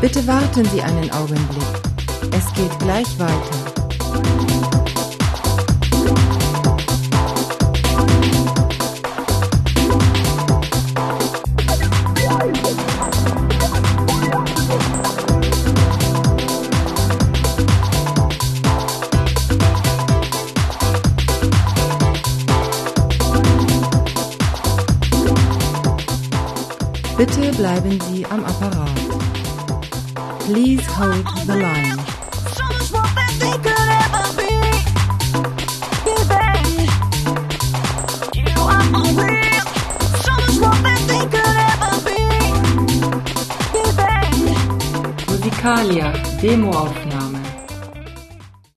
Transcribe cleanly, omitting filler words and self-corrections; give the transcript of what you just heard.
Bitte warten Sie einen Augenblick. Es geht gleich weiter. Bitte bleiben Sie am Apparat. Please hold the line. Musicalia, Demoaufnahme.